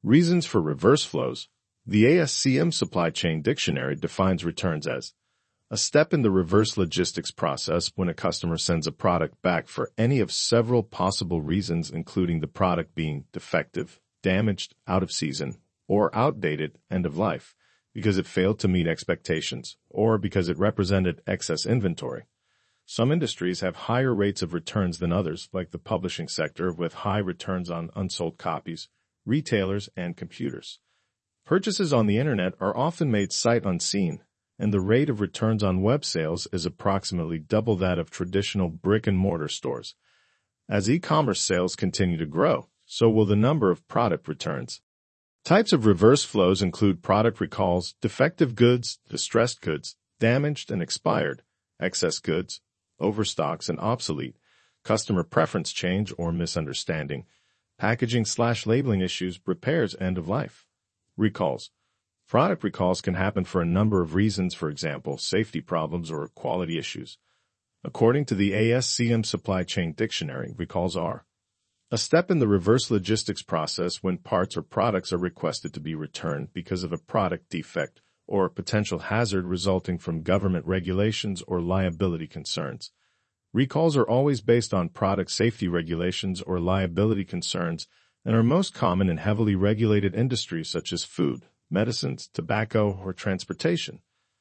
Reasons for reverse flows. The ASCM Supply Chain Dictionary defines returns as a step in the reverse logistics process when a customer sends a product back for any of several possible reasons, including the product being defective, damaged, out of season, or outdated, end of life, because it failed to meet expectations, or because it represented excess inventory. Some industries have higher rates of returns than others, like the publishing sector with high returns on unsold copies, retailers, and computers. Purchases on the internet are often made sight unseen, and the rate of returns on web sales is approximately double that of traditional brick-and-mortar stores. As e-commerce sales continue to grow, so will the number of product returns. Types of reverse flows include product recalls, defective goods, distressed goods, damaged and expired, excess goods, overstocks and obsolete, customer preference change or misunderstanding, packaging/labeling issues, repairs, end of life. Recalls. Product recalls can happen for a number of reasons, for example, safety problems or quality issues. According to the ASCM Supply Chain Dictionary, recalls are a step in the reverse logistics process when parts or products are requested to be returned because of a product defect or a potential hazard resulting from government regulations or liability concerns. Recalls are always based on product safety regulations or liability concerns and are most common in heavily regulated industries such as food, medicines, tobacco, or transportation.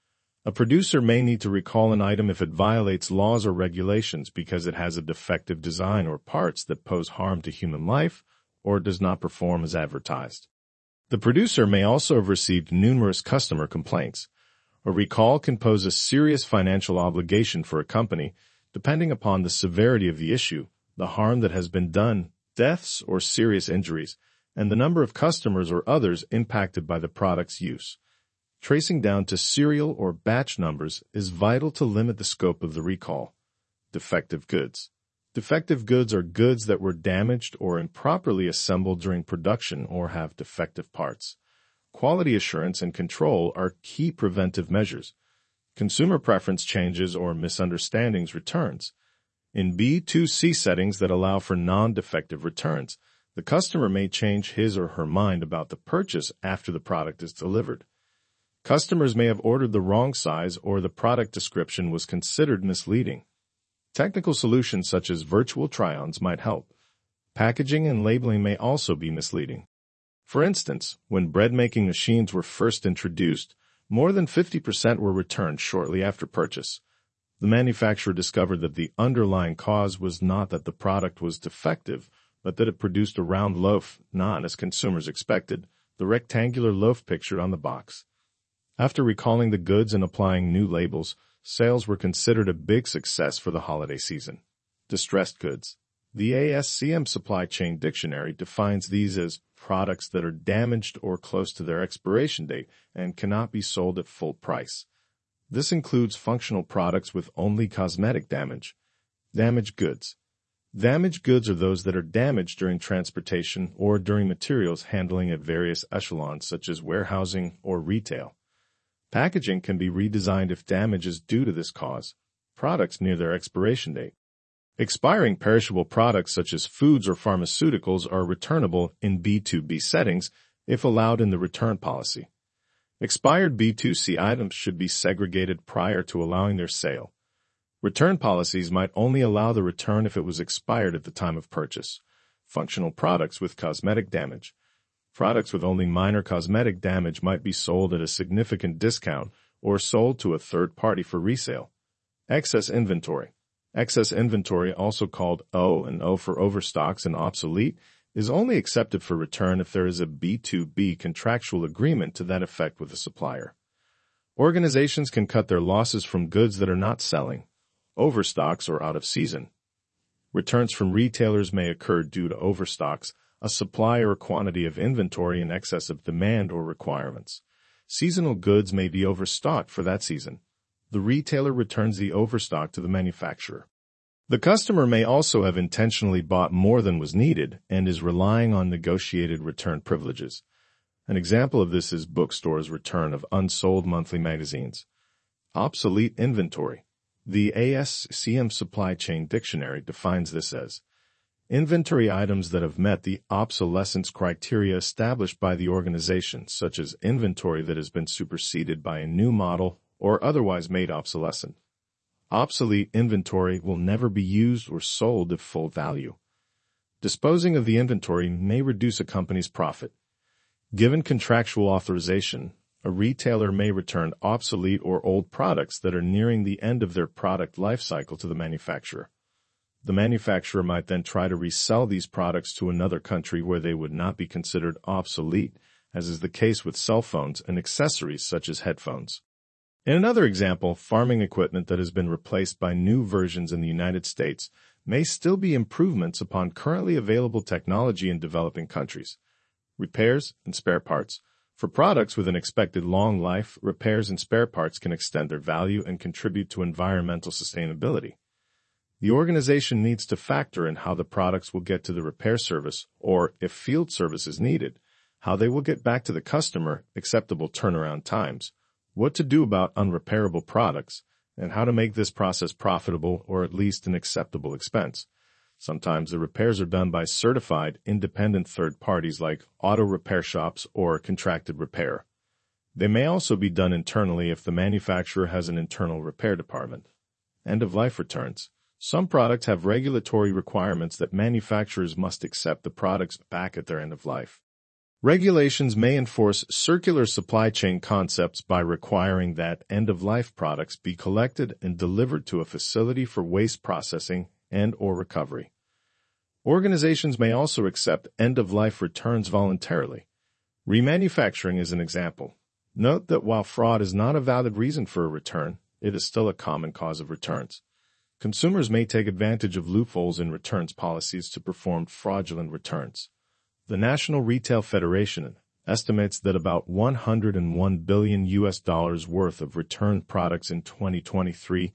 A producer may need to recall an item if it violates laws or regulations because it has a defective design or parts that pose harm to human life or does not perform as advertised. The producer may also have received numerous customer complaints. A recall can pose a serious financial obligation for a company, depending upon the severity of the issue, the harm that has been done, deaths or serious injuries, and the number of customers or others impacted by the product's use. Tracing down to serial or batch numbers is vital to limit the scope of the recall. Defective goods. Defective goods are goods that were damaged or improperly assembled during production or have defective parts. Quality assurance and control are key preventive measures. Consumer preference changes or misunderstandings returns. In B2C settings that allow for non-defective returns, the customer may change his or her mind about the purchase after the product is delivered. Customers may have ordered the wrong size or the product description was considered misleading. Technical solutions such as virtual try-ons might help. Packaging and labeling may also be misleading. For instance, when bread-making machines were first introduced, more than 50% were returned shortly after purchase. The manufacturer discovered that the underlying cause was not that the product was defective, but that it produced a round loaf, not, as consumers expected, the rectangular loaf pictured on the box. After recalling the goods and applying new labels, sales were considered a big success for the holiday season. Distressed goods. The ASCM Supply Chain Dictionary defines these as products that are damaged or close to their expiration date and cannot be sold at full price. This includes functional products with only cosmetic damage. Damaged goods. Damaged goods are those that are damaged during transportation or during materials handling at various echelons such as warehousing or retail. Packaging can be redesigned if damage is due to this cause. Products near their expiration date. Expiring perishable products such as foods or pharmaceuticals are returnable in B2B settings if allowed in the return policy. Expired B2C items should be segregated prior to allowing their sale. Return policies might only allow the return if it was expired at the time of purchase. Functional products with cosmetic damage. Products with only minor cosmetic damage might be sold at a significant discount or sold to a third party for resale. Excess inventory. Excess inventory, also called O and O for overstocks and obsolete, is only accepted for return if there is a B2B contractual agreement to that effect with the supplier. Organizations can cut their losses from goods that are not selling, overstocks or out of season. Returns from retailers may occur due to overstocks, a supply or quantity of inventory in excess of demand or requirements. Seasonal goods may be overstocked for that season. The retailer returns the overstock to the manufacturer. The customer may also have intentionally bought more than was needed and is relying on negotiated return privileges. An example of this is bookstores' return of unsold monthly magazines. Obsolete inventory. The ASCM Supply Chain Dictionary defines this as Inventory items that have met the obsolescence criteria established by the organization, such as inventory that has been superseded by a new model or otherwise made obsolescent. Obsolete inventory will never be used or sold at full value. Disposing of the inventory may reduce a company's profit. Given contractual authorization, a retailer may return obsolete or old products that are nearing the end of their product life cycle to the manufacturer. The manufacturer might then try to resell these products to another country where they would not be considered obsolete, as is the case with cell phones and accessories such as headphones. In another example, farming equipment that has been replaced by new versions in the United States may still be improvements upon currently available technology in developing countries. Repairs and spare parts. For products with an expected long life, repairs and spare parts can extend their value and contribute to environmental sustainability. The organization needs to factor in how the products will get to the repair service, or, if field service is needed, how they will get back to the customer, acceptable turnaround times, what to do about unrepairable products, and how to make this process profitable or at least an acceptable expense. Sometimes the repairs are done by certified, independent third parties like auto repair shops or contracted repair. They may also be done internally if the manufacturer has an internal repair department. End-of-life returns. Some products have regulatory requirements that manufacturers must accept the products back at their end of life. Regulations may enforce circular supply chain concepts by requiring that end-of-life products be collected and delivered to a facility for waste processing and/or recovery. Organizations may also accept end-of-life returns voluntarily. Remanufacturing is an example. Note that while fraud is not a valid reason for a return, it is still a common cause of returns. Consumers may take advantage of loopholes in returns policies to perform fraudulent returns. The National Retail Federation estimates that about $101 billion worth of returned products in 2023,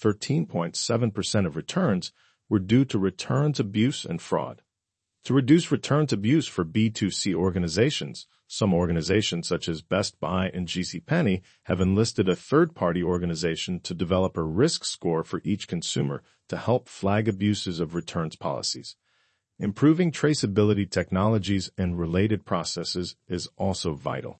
13.7% of returns, were due to returns abuse and fraud. To reduce returns abuse for B2C organizations, some organizations such as Best Buy and JCPenney have enlisted a third-party organization to develop a risk score for each consumer to help flag abuses of returns policies. Improving traceability technologies and related processes is also vital.